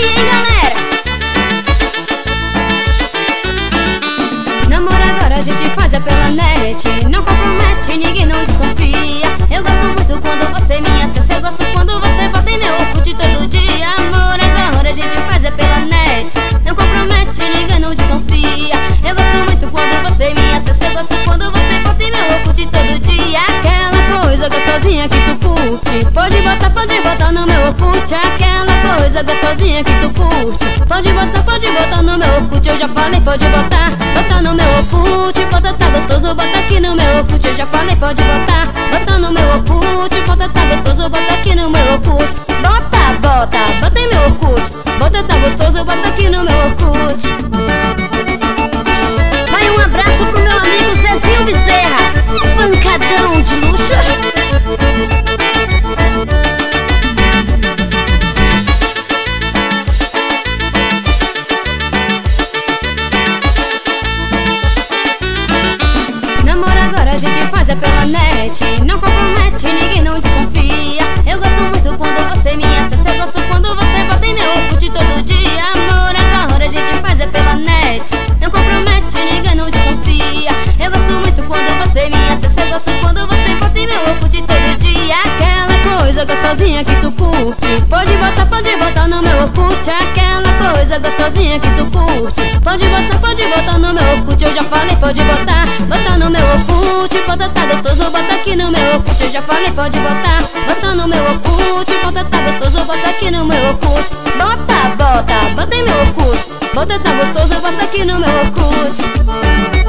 aí, hein, galera? Namoro agora a gente faz é pela net. Não compromete, ninguém não desconfia. Eu gosto muito quando você me acessa. Eu gosto quando você bota em meu Orkut todo dia. Amor, agora a gente faz é pela net. Não compromete, ninguém não desconfia. Eu gosto muito quando você me acessa. Eu gosto quando você bota em meu Orkut todo dia. Aquela coisa gostosinha que tu curte, pode botar no meu Orkut. Aquela coisa gostosinha que tu curte, pode botar no meu Orkut. Eu já falei, pode botar no meu Orkut. Bota, tá gostoso, bota aqui no meu Orkut. Eu já falei, pode botar no meu Orkut. Bota, tá gostoso, bota aqui no meu Orkut. Bota em meu Orkut. Bota, tá gostoso, bota aqui no meu Orkut. Vai um abraço pro meu amigo Zezinho Bezerra, pancadão de luxo. Namoro agora a gente faz é pela net. Não compromete, ninguém não desconfia. Eu gosto muito quando você me acessa. Eu gosto quando você bota em meu Orkut todo dia. Amor, agora a gente faz é pela net. Não compromete, ninguém não desconfia. Eu gosto muito quando você me acessa. Eu gosto quando você bota em meu Orkut todo dia. Aquela coisa gostosinha que tu curte, pode botar no meu Orkut. Aquela coisa gostosinha que tu curte, pode botar no meu Orkut. Eu já falei, pode botar no meu Orkut. Bota, tá gostoso, bota aqui no meu Orkut. Eu já falei, pode botar no meu Orkut. Bota, tá gostoso, bota aqui no meu Orkut. Bota em meu Orkut. Bota, tá gostoso, bota aqui no meu Orkut.